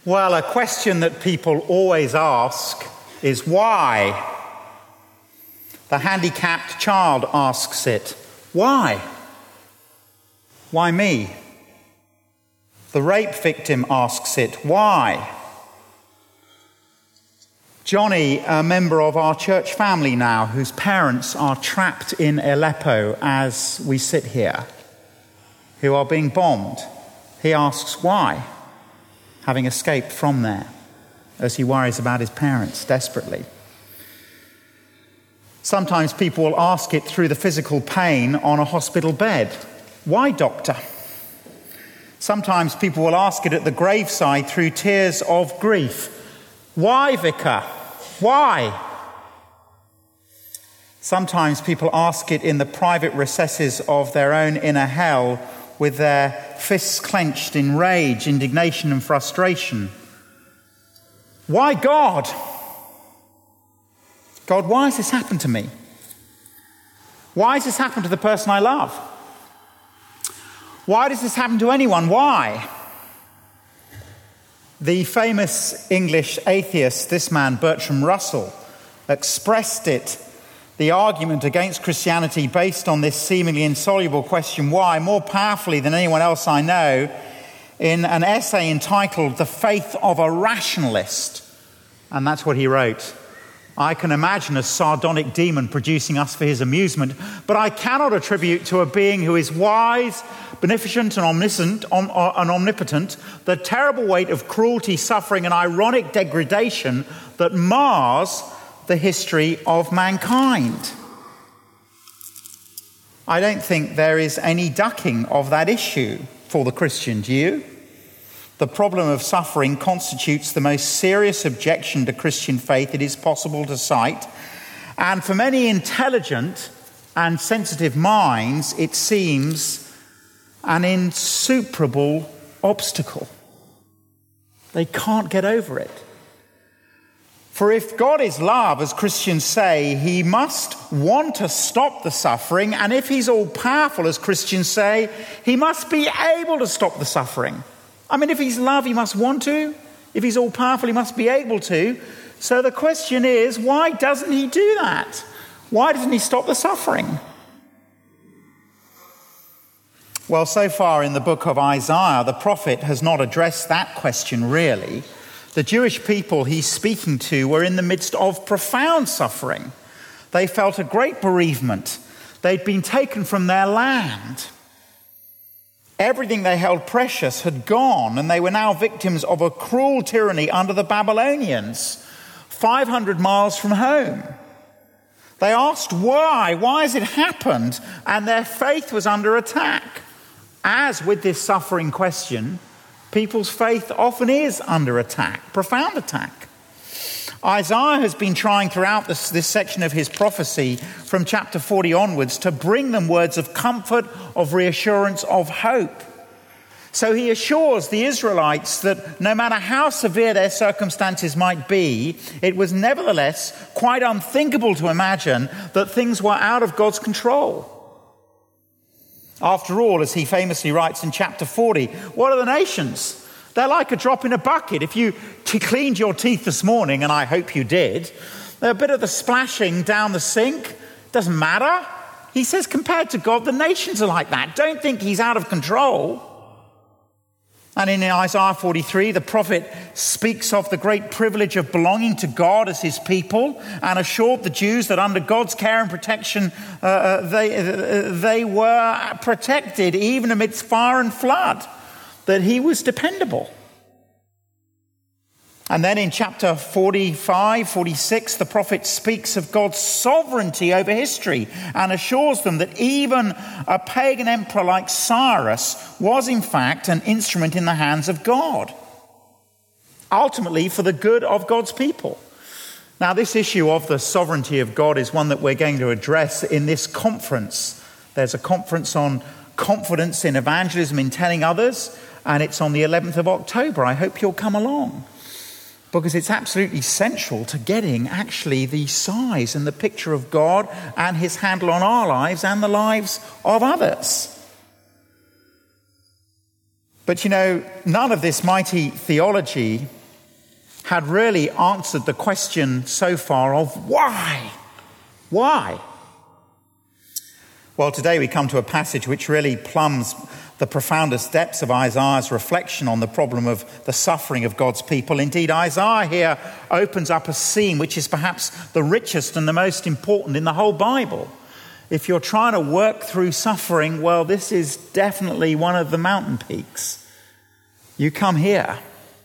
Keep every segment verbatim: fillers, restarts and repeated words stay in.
Well, a question that people always ask is why? The handicapped child asks it. Why? Why me? The rape victim asks it. Why? Johnny, a member of our church family now, whose parents are trapped in Aleppo as we sit here, who are being bombed, he asks why, having escaped from there, as he worries about his parents desperately. Sometimes people will ask it through the physical pain on a hospital bed. Why, doctor? Sometimes people will ask it at the graveside through tears of grief. Why, vicar? Why? Sometimes people ask it in the private recesses of their own inner hell with their fists clenched in rage, indignation and frustration. Why, God? God, why has this happened to me? Why has this happened to the person I love? Why does this happen to anyone? Why? The famous English atheist, this man, Bertrand Russell, expressed it, the argument against Christianity based on this seemingly insoluble question, why, more powerfully than anyone else I know, in an essay entitled The Faith of a Rationalist. And that's what he wrote. I can imagine a sardonic demon producing us for his amusement, but I cannot attribute to a being who is wise, beneficent and omniscient om- and omnipotent the terrible weight of cruelty, suffering and ironic degradation that mars the history of mankind. I don't think there is any ducking of that issue for the Christian, do you? The problem of suffering constitutes the most serious objection to Christian faith it is possible to cite, and for many intelligent and sensitive minds, it seems an insuperable obstacle. They can't get over it. For if God is love, as Christians say, he must want to stop the suffering, and if he's all-powerful, as Christians say, he must be able to stop the suffering. I mean, if he's love, he must want to. If he's all-powerful, he must be able to. So the question is, why doesn't he do that? Why doesn't he stop the suffering? Well, so far in the book of Isaiah, the prophet has not addressed that question really. The Jewish people he's speaking to were in the midst of profound suffering. They felt a great bereavement. They'd been taken from their land. Everything they held precious had gone, and they were now victims of a cruel tyranny under the Babylonians, five hundred miles from home. They asked why, why has it happened? And their faith was under attack. As with this suffering question, people's faith often is under attack, profound attack. Isaiah has been trying throughout this, this section of his prophecy from chapter forty onwards to bring them words of comfort, of reassurance, of hope. So he assures the Israelites that no matter how severe their circumstances might be, it was nevertheless quite unthinkable to imagine that things were out of God's control. After all, as he famously writes in chapter forty, what are the nations? They're like a drop in a bucket. If you t- cleaned your teeth this morning, and I hope you did, a bit of the splashing down the sink doesn't matter. He says compared to God, the nations are like that. Don't think he's out of control. And in Isaiah forty-three, the prophet speaks of the great privilege of belonging to God as his people and assured the Jews that under God's care and protection, uh, they, uh, they were protected even amidst fire and flood, that he was dependable. And then in chapter forty-five, forty-six, the prophet speaks of God's sovereignty over history and assures them that even a pagan emperor like Cyrus was in fact an instrument in the hands of God, ultimately for the good of God's people. Now, this issue of the sovereignty of God is one that we're going to address in this conference. There's a conference on confidence in evangelism in telling others, and it's on the eleventh of October. I hope you'll come along, because it's absolutely central to getting actually the size and the picture of God and his handle on our lives and the lives of others. But you know, none of this mighty theology had really answered the question so far of why? Why? Well, today we come to a passage which really plumbs the profoundest depths of Isaiah's reflection on the problem of the suffering of God's people. Indeed, Isaiah here opens up a scene which is perhaps the richest and the most important in the whole Bible. If you're trying to work through suffering, well, this is definitely one of the mountain peaks. You come here.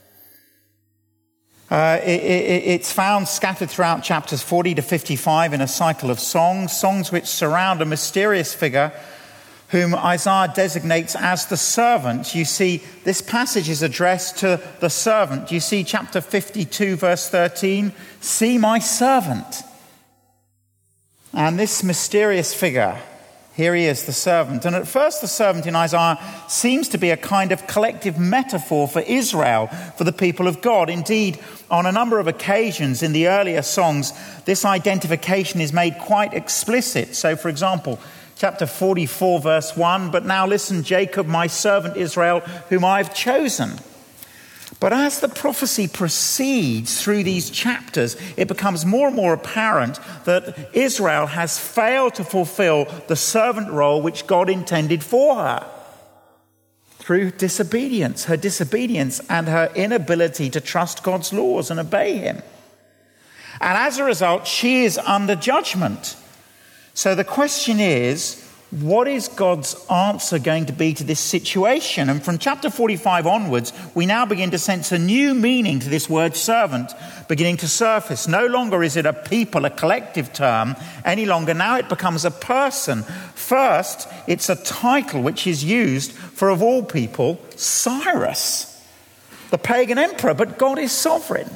Uh, it, it, it's found scattered throughout chapters forty to fifty-five in a cycle of songs, songs which surround a mysterious figure whom Isaiah designates as the servant. You see, this passage is addressed to the servant. You see chapter fifty-two, verse thirteen, see my servant. And this mysterious figure, here he is, the servant. And at first, the servant in Isaiah seems to be a kind of collective metaphor for Israel, for the people of God. Indeed, on a number of occasions in the earlier songs, this identification is made quite explicit. So, for example, chapter forty-four, verse one, but now listen, Jacob, my servant Israel, whom I've chosen. But as the prophecy proceeds through these chapters, it becomes more and more apparent that Israel has failed to fulfill the servant role which God intended for her through disobedience, her disobedience and her inability to trust God's laws and obey him. And as a result, she is under judgment. So the question is, what is God's answer going to be to this situation? And from chapter forty-five onwards, we now begin to sense a new meaning to this word servant beginning to surface. No longer is it a people, a collective term any longer. Now it becomes a person. First, it's a title which is used for, of all people, Cyrus, the pagan emperor, but God is sovereign.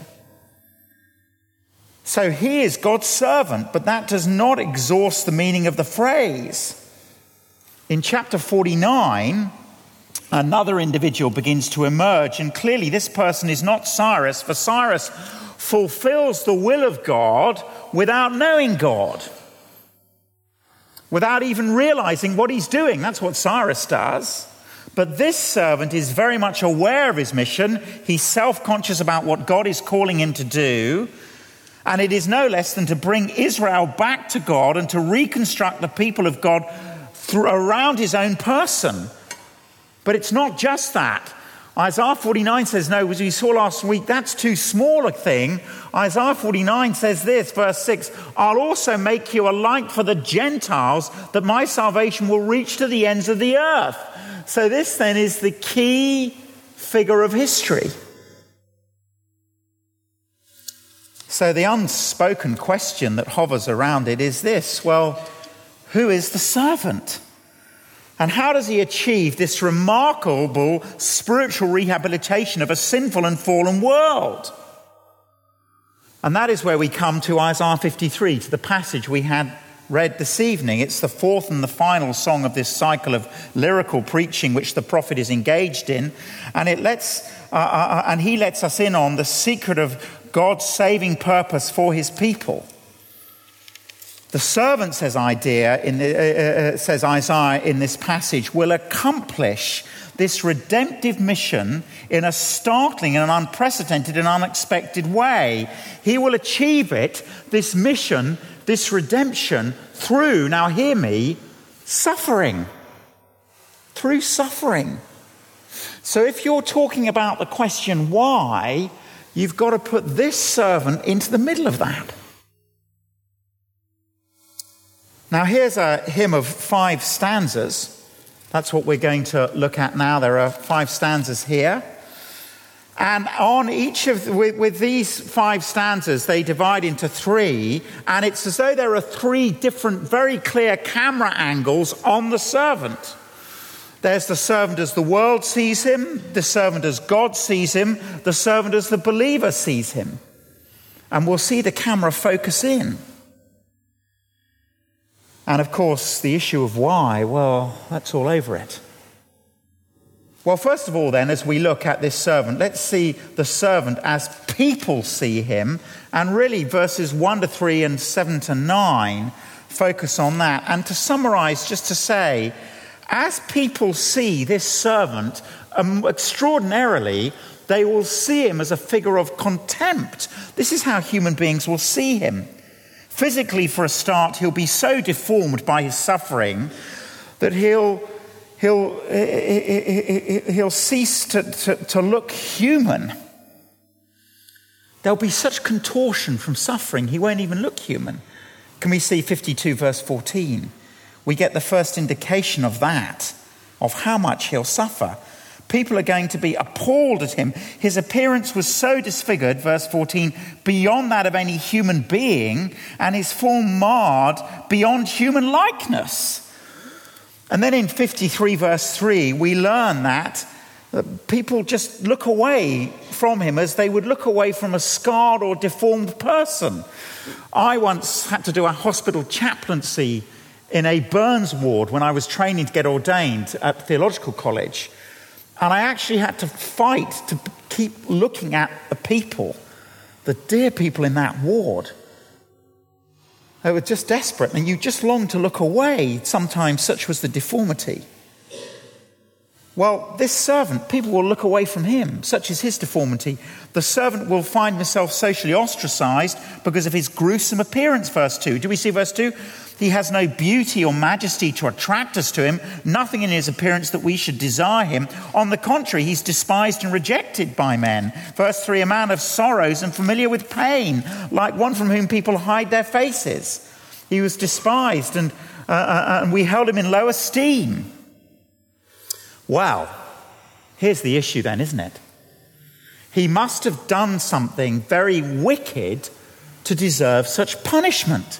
So he is God's servant, but that does not exhaust the meaning of the phrase. In chapter forty-nine, another individual begins to emerge, and clearly this person is not Cyrus, for Cyrus fulfills the will of God without knowing God, without even realizing what he's doing. That's what Cyrus does. But this servant is very much aware of his mission. He's self-conscious about what God is calling him to do. And it is no less than to bring Israel back to God and to reconstruct the people of God through, around his own person. But it's not just that. Isaiah forty-nine says, no, as we saw last week, that's too small a thing. Isaiah forty-nine says this, verse six, I'll also make you a light for the Gentiles, that my salvation will reach to the ends of the earth. So this then is the key figure of history. So the unspoken question that hovers around it is this: well, who is the servant? And how does he achieve this remarkable spiritual rehabilitation of a sinful and fallen world? And that is where we come to Isaiah fifty-three, to the passage we had read this evening. It's the fourth and the final song of this cycle of lyrical preaching which the prophet is engaged in. And it lets, uh, uh, and he lets us in on the secret of God's saving purpose for his people. The servant, says Isaiah, in the, uh, says Isaiah in this passage, will accomplish this redemptive mission in a startling and unprecedented and unexpected way. He will achieve it, this mission, this redemption, through, now hear me, suffering. Through suffering. So if you're talking about the question why, you've got to put this servant into the middle of that. Now here's a hymn of five stanzas. That's what we're going to look at now. There are five stanzas here. And on each of, with, with these five stanzas, they divide into three. And it's as though there are three different, very clear camera angles on the servant. There's the servant as the world sees him, the servant as God sees him, the servant as the believer sees him. And we'll see the camera focus in. And of course, the issue of why, well, that's all over it. Well, first of all then, as we look at this servant, let's see the servant as people see him. And really, verses one to three and seven to nine focus on that. And to summarize, just to say, as people see this servant, um, extraordinarily, they will see him as a figure of contempt. This is how human beings will see him. Physically, for a start, he'll be so deformed by his suffering that he'll he'll he'll cease to, to, to look human. There'll be such contortion from suffering, he won't even look human. Can we see fifty-two verse fourteen? We get the first indication of that, of how much he'll suffer. People are going to be appalled at him. His appearance was so disfigured, verse fourteen, beyond that of any human being, and his form marred beyond human likeness. And then in fifty-three verse three, we learn that people just look away from him as they would look away from a scarred or deformed person. I once had to do a hospital chaplaincy in a burns ward when I was training to get ordained at theological college. And I actually had to fight to keep looking at the people, the dear people in that ward. They were just desperate, and you just longed to look away. Sometimes such was the deformity. Well, this servant, people will look away from him. Such is his deformity. The servant will find himself socially ostracized because of his gruesome appearance, verse two. Do we see verse two? He has no beauty or majesty to attract us to him, nothing in his appearance that we should desire him. On the contrary, he's despised and rejected by men. Verse three, a man of sorrows and familiar with pain, like one from whom people hide their faces. He was despised, and, uh, uh, and we held him in low esteem. Well, here's the issue then, isn't it? He must have done something very wicked to deserve such punishment.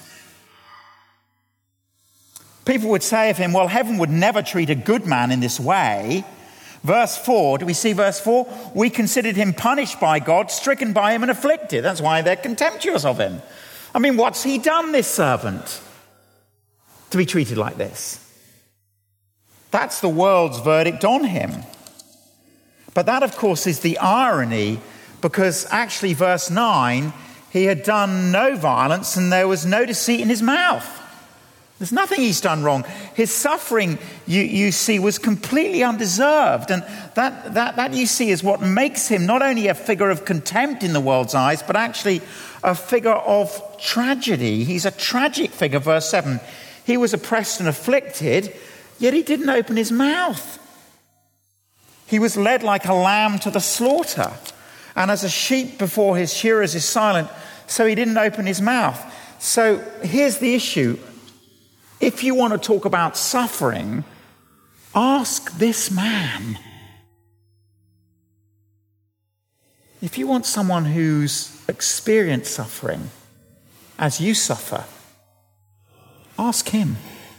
People would say of him, well, heaven would never treat a good man in this way. Verse four, do we see verse four? We considered him punished by God, stricken by him and afflicted. That's why they're contemptuous of him. I mean, what's he done, this servant, to be treated like this? That's the world's verdict on him. But that, of course, is the irony, because actually, verse nine, he had done no violence and there was no deceit in his mouth. There's nothing he's done wrong. His suffering, you, you see, was completely undeserved. And that, that, that, you see, is what makes him not only a figure of contempt in the world's eyes, but actually a figure of tragedy. He's a tragic figure, verse seven. He was oppressed and afflicted, yet he didn't open his mouth. He was led like a lamb to the slaughter. And as a sheep before his shearers is silent, so he didn't open his mouth. So here's the issue. If you want to talk about suffering, ask this man. If you want someone who's experienced suffering as you suffer, ask him.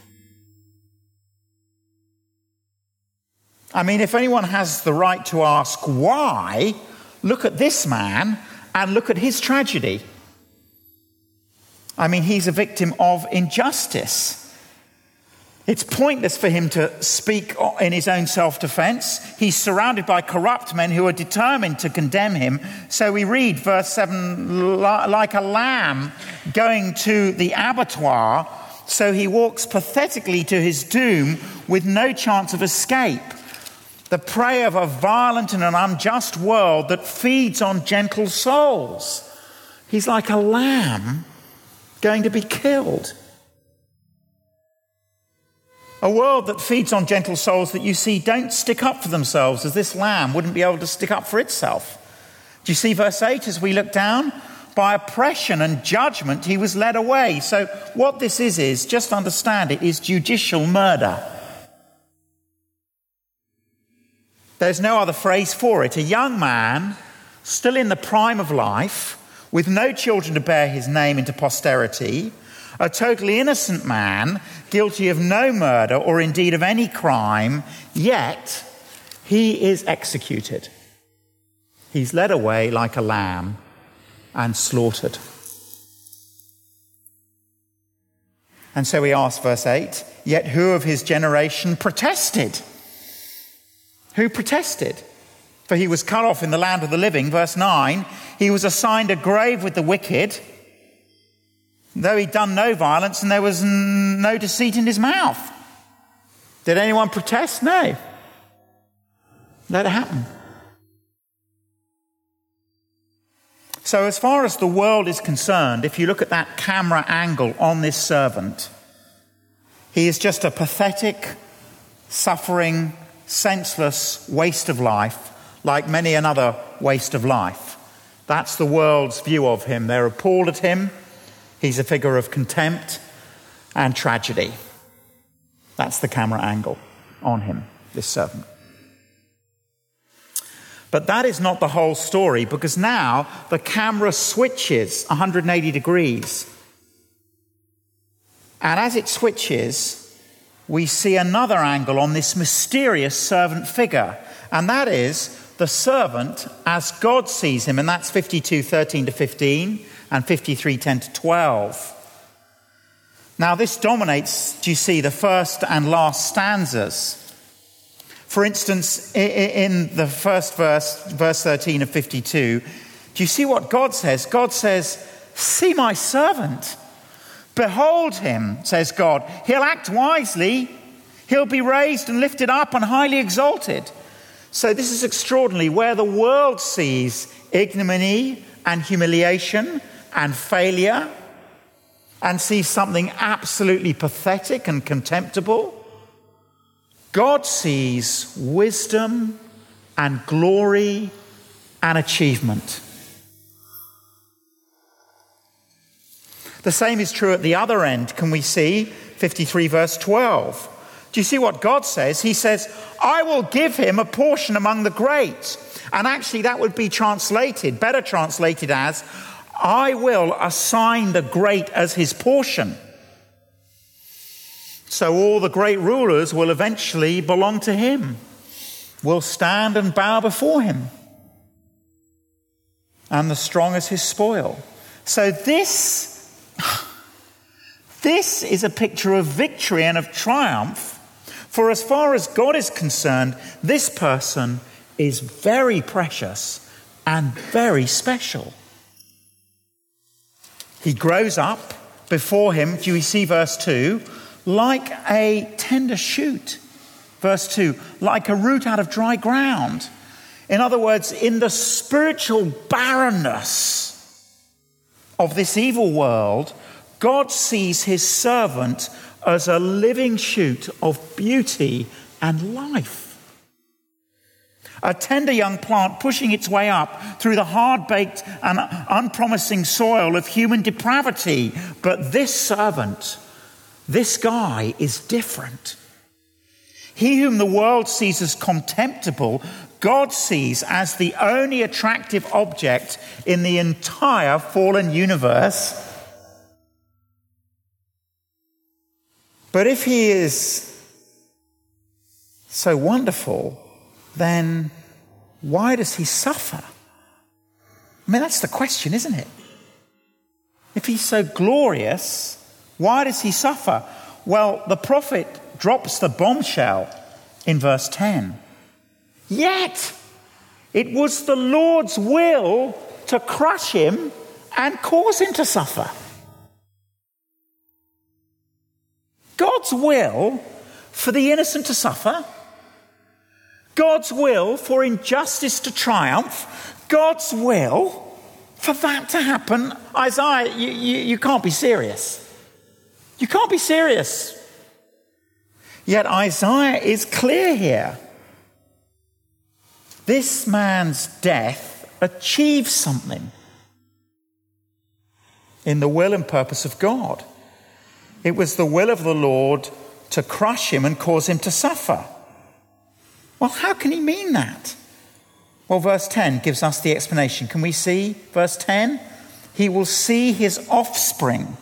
I mean, if anyone has the right to ask why, look at this man and look at his tragedy. I mean, he's a victim of injustice. It's pointless for him to speak in his own self-defense. He's surrounded by corrupt men who are determined to condemn him. So we read verse seven, like a lamb going to the abattoir, so he walks pathetically to his doom with no chance of escape. The prey of a violent and an unjust world that feeds on gentle souls. He's like a lamb going to be killed. A world that feeds on gentle souls that you see don't stick up for themselves, as this lamb wouldn't be able to stick up for itself. Do you see verse eight as we look down? By oppression and judgment he was led away. So what this is, is, just understand it, is judicial murder. There's no other phrase for it. A young man, still in the prime of life, with no children to bear his name into posterity, a totally innocent man, guilty of no murder or indeed of any crime, yet he is executed. He's led away like a lamb and slaughtered. And so we ask, verse eight, yet who of his generation protested? Who protested? For he was cut off in the land of the living. Verse nine, he was assigned a grave with the wicked, though he'd done no violence and there was no deceit in his mouth. Did anyone protest? No. Let it happen. So as far as the world is concerned, if you look at that camera angle on this servant, he is just a pathetic, suffering, senseless waste of life, like many another waste of life. That's the world's view of him. They're appalled at him. He's a figure of contempt and tragedy. That's the camera angle on him, this servant. But that is not the whole story, because now the camera switches one hundred eighty degrees. And as it switches, we see another angle on this mysterious servant figure. And that is the servant as God sees him. And that's fifty-two thirteen to fifteen and fifty-three ten to twelve. Now this dominates, do you see, the first and last stanzas. For instance, in the first verse, verse thirteen of fifty-two, do you see what God says? God says, "See my servant. Behold him," says God. "He'll act wisely. He'll be raised and lifted up and highly exalted." So this is extraordinary. Where the world sees ignominy and humiliation and failure and sees something absolutely pathetic and contemptible, God sees wisdom and glory and achievement. The same is true at the other end. Can we see fifty-three verse twelve? Do you see what God says? He says, "I will give him a portion among the great." And actually that would be translated, better translated as, "I will assign the great as his portion." So all the great rulers will eventually belong to him, will stand and bow before him, and the strong as his spoil. So this, this is a picture of victory and of triumph. For as far as God is concerned, this person is very precious and very special. He grows up before him, do you see verse two, like a tender shoot. Verse two, like a root out of dry ground. In other words, in the spiritual barrenness of this evil world, God sees his servant as a living shoot of beauty and life. A tender young plant pushing its way up through the hard-baked and unpromising soil of human depravity. But this servant, this guy, is different. He whom the world sees as contemptible, God sees as the only attractive object in the entire fallen universe. But if he is so wonderful, then why does he suffer? I mean, that's the question, isn't it? If he's so glorious, why does he suffer? Well, the prophet drops the bombshell in verse ten. Yet it was the Lord's will to crush him and cause him to suffer. God's will for the innocent to suffer. God's will for injustice to triumph. God's will for that to happen. Isaiah, you, you, you can't be serious. You can't be serious. Yet Isaiah is clear here. This man's death achieves something in the will and purpose of God. It was the will of the Lord to crush him and cause him to suffer. Well, how can he mean that? Well, verse ten gives us the explanation. Can we see verse ten? He will see his offspring.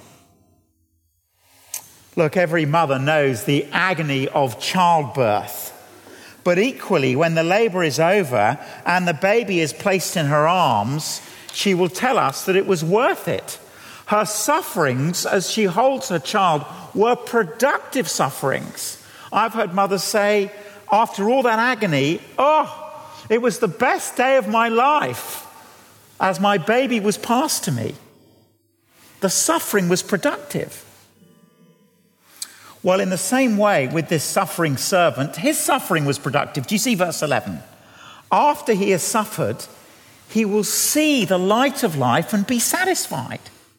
Look, every mother knows the agony of childbirth. But equally, when the labor is over and the baby is placed in her arms, she will tell us that it was worth it. Her sufferings as she holds her child were productive sufferings. I've heard mothers say, after all that agony, oh, it was the best day of my life as my baby was passed to me. The suffering was productive. Well, in the same way with this suffering servant, his suffering was productive. Do you see verse eleven? after he has suffered, he will see the light of life and be satisfied.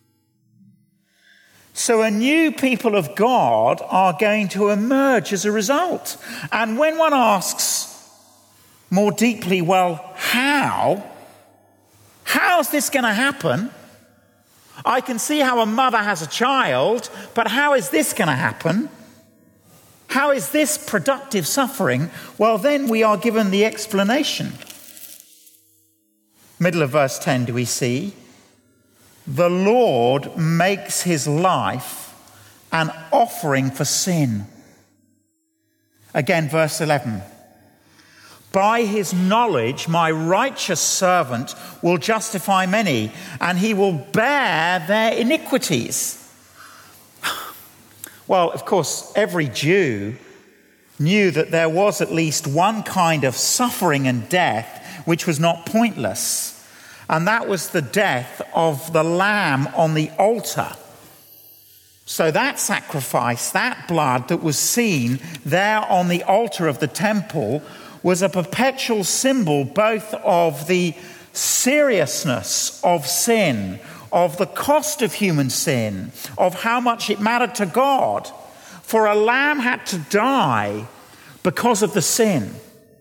So a new people of God are going to emerge as a result. And when one asks more deeply, well, how? How's this going to happen? I can see how a mother has a child, but how is this going to happen? How is this productive suffering? Well, then we are given the explanation. Middle of verse ten, do we see? The Lord makes his life an offering for sin. Again, verse eleven. By his knowledge, my righteous servant will justify many, and he will bear their iniquities. Well, of course, every Jew knew that there was at least one kind of suffering and death which was not pointless. And that was the death of the lamb on the altar. So that sacrifice, that blood that was seen there on the altar of the temple, was a perpetual symbol both of the seriousness of sin, of the cost of human sin, of how much it mattered to God. For a lamb had to die because of the sin.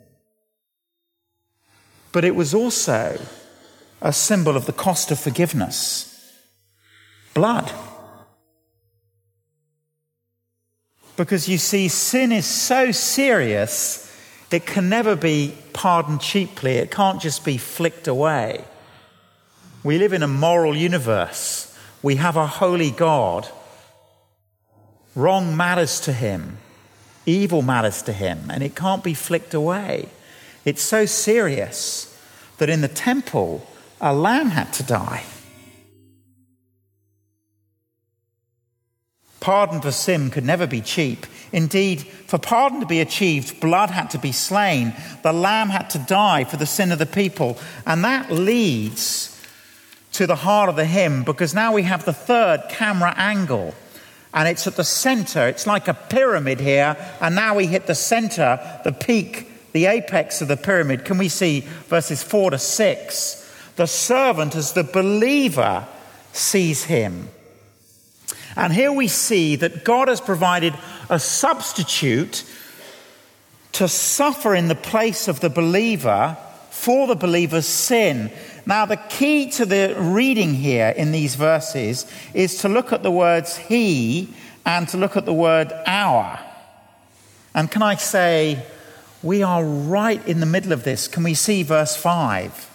But it was also a symbol of the cost of forgiveness. Blood. Because you see, sin is so serious, it can never be pardoned cheaply. It can't just be flicked away. We live in a moral universe. We have a holy God. Wrong matters to him. Evil matters to him. And it can't be flicked away. It's so serious that in the temple, a lamb had to die. Pardon for sin could never be cheap. Indeed, for pardon to be achieved, blood had to be slain. The lamb had to die for the sin of the people. And that leads to the heart of the hymn, because now we have the third camera angle. And it's at the center. It's like a pyramid here. And now we hit the center, the peak, the apex of the pyramid. Can we see verses four to six? The servant, as the believer, sees him. And here we see that God has provided a substitute to suffer in the place of the believer for the believer's sin. Now, the key to the reading here in these verses is to look at the words he and to look at the word our. And can I say, we are right in the middle of this. Can we see verse five?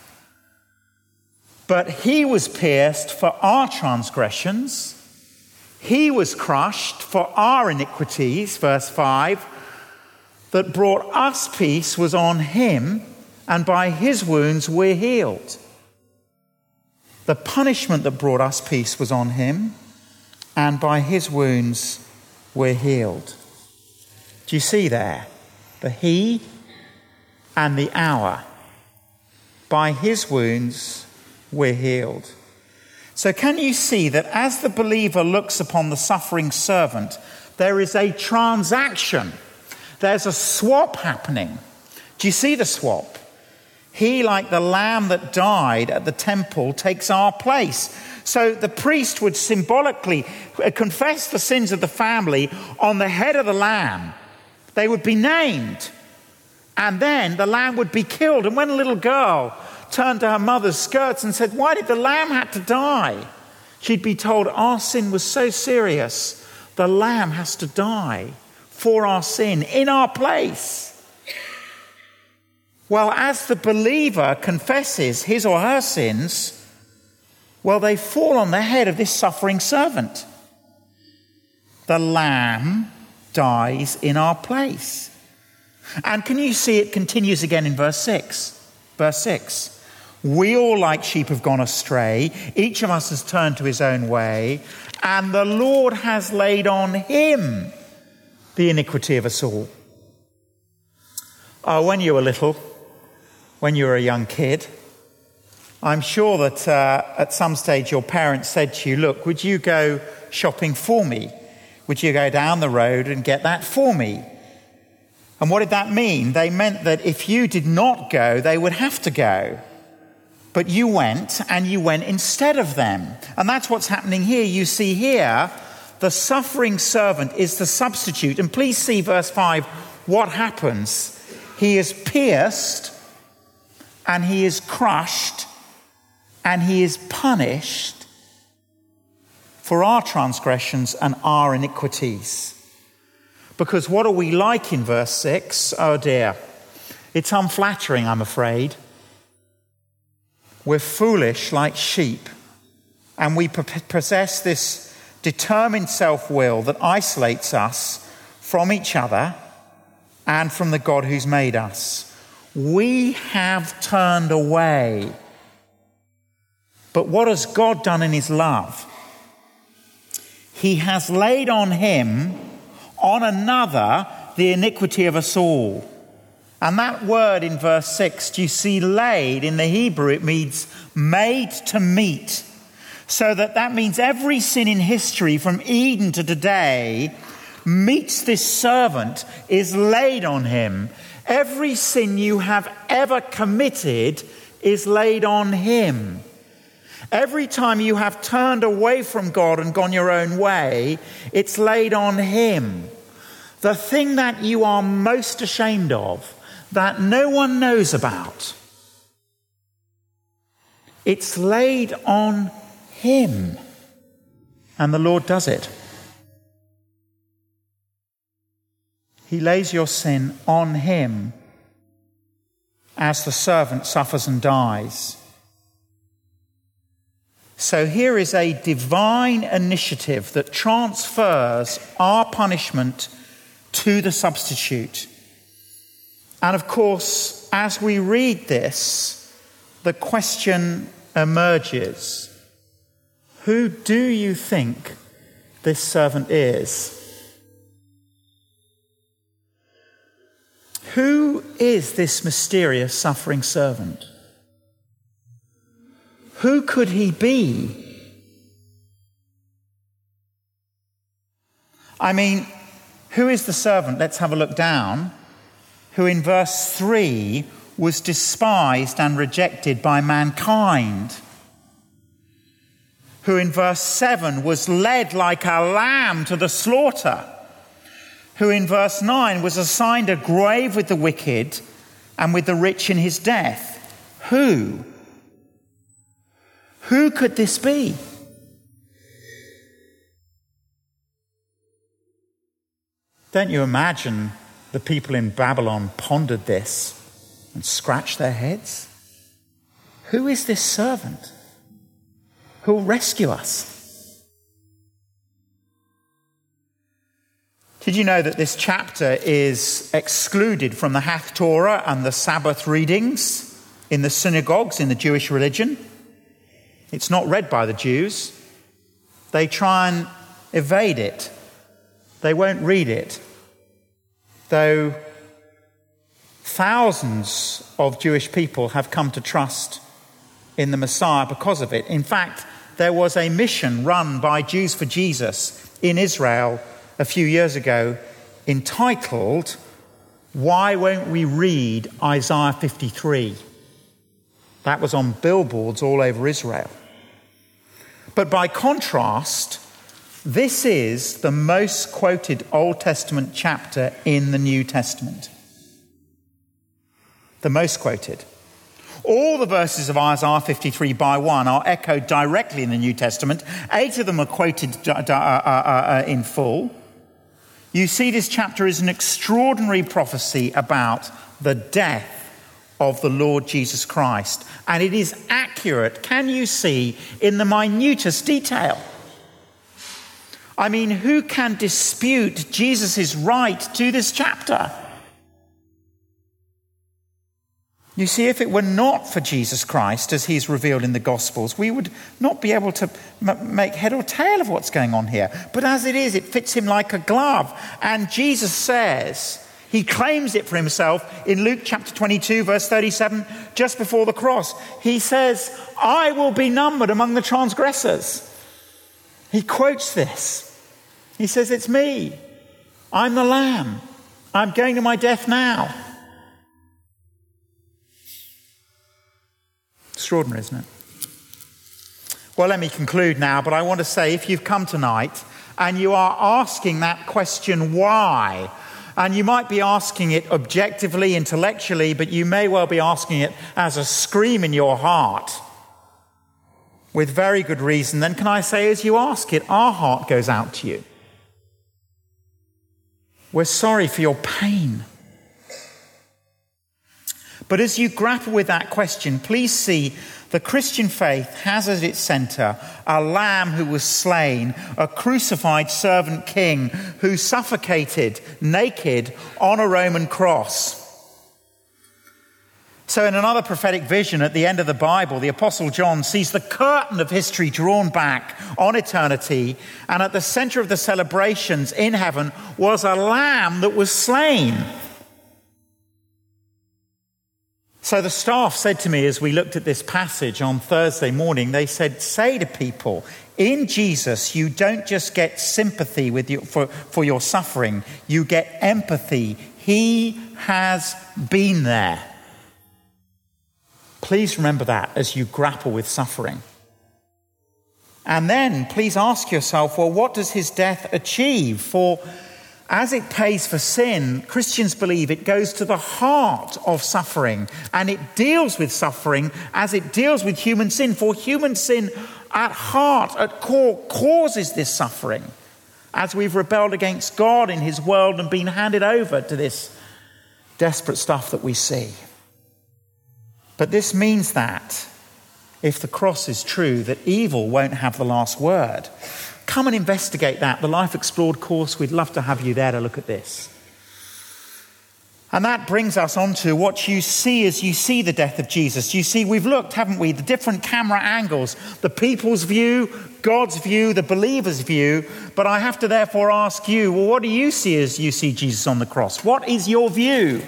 But he was pierced for our transgressions. He was crushed for our iniquities, verse five. That brought us peace was on him, and by his wounds we're healed. The punishment that brought us peace was on him, and by his wounds we're healed. Do you see there? The he and the our. By his wounds we're healed. So can you see that as the believer looks upon the suffering servant, there is a transaction. There's a swap happening. Do you see the swap? He, like the lamb that died at the temple, takes our place. So the priest would symbolically confess the sins of the family on the head of the lamb. They would be named. And then the lamb would be killed. And when a little girl turned to her mother's skirts and said, "Why did the lamb have to die?" she'd be told, our sin was so serious, the lamb has to die for our sin, in our place. Well, as the believer confesses his or her sins, well, they fall on the head of this suffering servant. The lamb dies in our place. And can you see it continues again in verse six? Verse six. We all like sheep have gone astray. Each of us has turned to his own way. And the Lord has laid on him the iniquity of us all. Oh, when you were little, when you were a young kid, I'm sure that uh, at some stage your parents said to you, "Look, would you go shopping for me? Would you go down the road and get that for me?" And what did that mean? They meant that if you did not go, they would have to go. But you went, and you went instead of them. And that's what's happening here. You see here, the suffering servant is the substitute. And please see verse five, what happens. He is pierced, and he is crushed, and he is punished for our transgressions and our iniquities. Because what are we like in verse six? Oh dear. It's unflattering, I'm afraid. We're foolish like sheep, and we possess this determined self-will that isolates us from each other and from the God who's made us. We have turned away. But what has God done in his love? He has laid on him, on another, the iniquity of us all. And that word in verse six, do you see laid? In the Hebrew, it means made to meet. So that that means every sin in history from Eden to today meets this servant, is laid on him. Every sin you have ever committed is laid on him. Every time you have turned away from God and gone your own way, it's laid on him. The thing that you are most ashamed of, that no one knows about, it's laid on him. And the Lord does it. He lays your sin on him as the servant suffers and dies. So here is a divine initiative that transfers our punishment to the substitute. And of course, as we read this, the question emerges: who do you think this servant is? Who is this mysterious suffering servant? Who could he be? I mean, who is the servant? Let's have a look down. Who in verse three was despised and rejected by mankind. Who in verse seven was led like a lamb to the slaughter. Who in verse nine was assigned a grave with the wicked and with the rich in his death. Who? Who could this be? Don't you imagine the people in Babylon pondered this and scratched their heads? Who is this servant who will rescue us? Did you know that this chapter is excluded from the Haftorah and the Sabbath readings in the synagogues in the Jewish religion? It's not read by the Jews. They try and evade it. They won't read it. Though thousands of Jewish people have come to trust in the Messiah because of it. In fact, there was a mission run by Jews for Jesus in Israel a few years ago entitled, "Why Won't We Read Isaiah fifty-three?" That was on billboards all over Israel. But by contrast, this is the most quoted Old Testament chapter in the New Testament. The most quoted. All the verses of Isaiah fifty-three by one are echoed directly in the New Testament. Eight of them are quoted uh, uh, uh, in full. You see, this chapter is an extraordinary prophecy about the death of the Lord Jesus Christ. And it is accurate, can you see, in the minutest detail. I mean, who can dispute Jesus' right to this chapter? You see, if it were not for Jesus Christ, as he's revealed in the Gospels, we would not be able to m- make head or tail of what's going on here. But as it is, it fits him like a glove. And Jesus says, he claims it for himself in Luke chapter twenty-two, verse thirty-seven, just before the cross. He says, "I will be numbered among the transgressors." He quotes this. He says, "It's me. I'm the Lamb. I'm going to my death now. Extraordinary, isn't it? Well, let me conclude now, but I want to say, if you've come tonight and you are asking that question, why? And you might be asking it objectively, intellectually, but you may well be asking it as a scream in your heart with very good reason. Then can I say, as you ask it, our heart goes out to you. We're sorry for your pain. But as you grapple with that question, please see the Christian faith has at its centre a lamb who was slain, a crucified servant king who suffocated naked on a Roman cross. So in another prophetic vision at the end of the Bible, the Apostle John sees the curtain of history drawn back on eternity, and at the centre of the celebrations in heaven was a lamb that was slain. So the staff said to me as we looked at this passage on Thursday morning, they said, say to people, in Jesus, you don't just get sympathy with you for, for your suffering, you get empathy. He has been there. Please remember that as you grapple with suffering. And then please ask yourself, well, what does his death achieve? For as it pays for sin, Christians believe it goes to the heart of suffering, and it deals with suffering as it deals with human sin. For human sin at heart, at core, causes this suffering as we've rebelled against God in his world and been handed over to this desperate stuff that we see. But this means that if the cross is true, that evil won't have the last word. Come and investigate that. The Life Explored course, we'd love to have you there to look at this. And that brings us on to what you see as you see the death of Jesus. You see, we've looked, haven't we, the different camera angles, the people's view, God's view, the believer's view. But I have to therefore ask you, well, what do you see as you see Jesus on the cross? What is your view?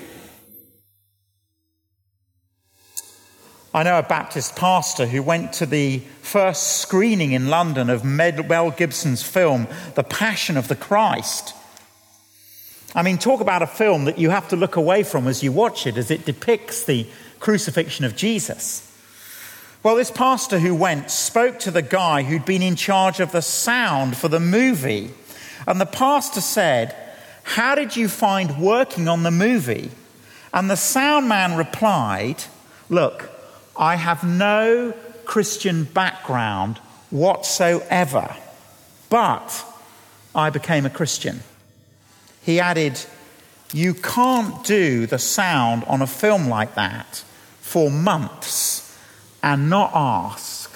I know a Baptist pastor who went to the first screening in London of Mel Gibson's film, The Passion of the Christ. I mean, talk about a film that you have to look away from as you watch it, as it depicts the crucifixion of Jesus. Well, this pastor who went spoke to the guy who'd been in charge of the sound for the movie. And the pastor said, how did you find working on the movie? And the sound man replied, look, I have no Christian background whatsoever, but I became a Christian. He added, you can't do the sound on a film like that for months and not ask,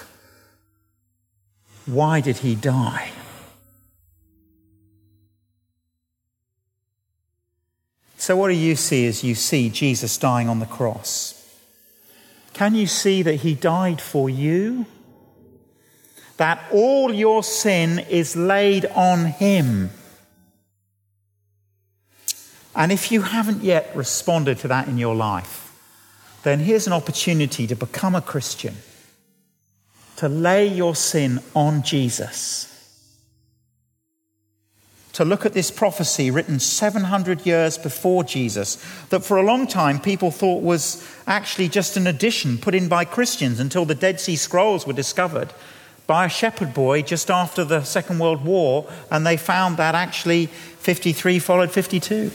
why did he die? So what do you see as you see Jesus dying on the cross? Can you see that he died for you? That all your sin is laid on him? And if you haven't yet responded to that in your life, then here's an opportunity to become a Christian, to lay your sin on Jesus, to look at this prophecy written seven hundred years before Jesus that for a long time people thought was actually just an addition put in by Christians until the Dead Sea Scrolls were discovered by a shepherd boy just after the Second World War, and they found that actually fifty-three followed fifty-two.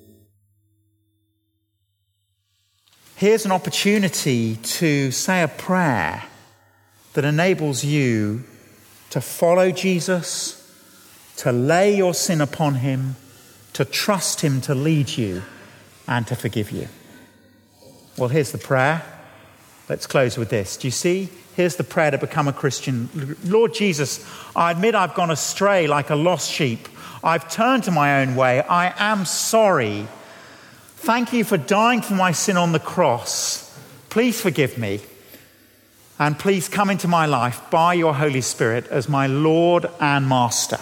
Here's an opportunity to say a prayer that enables you to follow Jesus, to lay your sin upon him, to trust him to lead you and to forgive you. Well, here's the prayer. Let's close with this. Do you see? Here's the prayer to become a Christian. Lord Jesus, I admit I've gone astray like a lost sheep. I've turned to my own way. I am sorry. Thank you for dying for my sin on the cross. Please forgive me. And please come into my life by your Holy Spirit as my Lord and Master.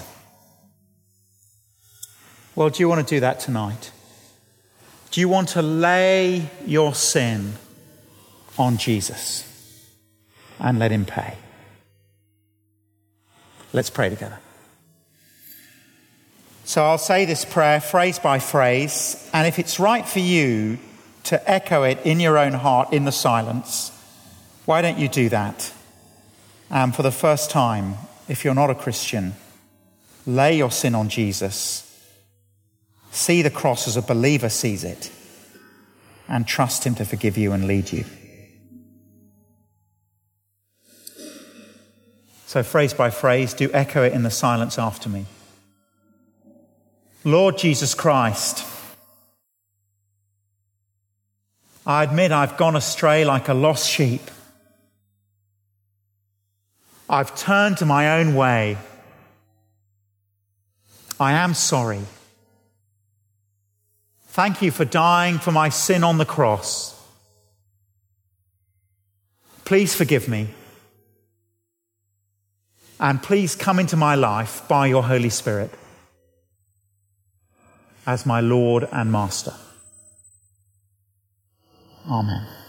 Well, do you want to do that tonight? Do you want to lay your sin on Jesus and let him pay? Let's pray together. So I'll say this prayer phrase by phrase, and if it's right for you to echo it in your own heart in the silence, why don't you do that? And for the first time, if you're not a Christian, lay your sin on Jesus. See the cross as a believer sees it, and trust him to forgive you and lead you. So phrase by phrase, do echo it in the silence after me. Lord Jesus Christ, I admit I've gone astray like a lost sheep. I've turned to my own way. I am sorry. Thank you for dying for my sin on the cross. Please forgive me. And please come into my life by your Holy Spirit as my Lord and Master. Amen.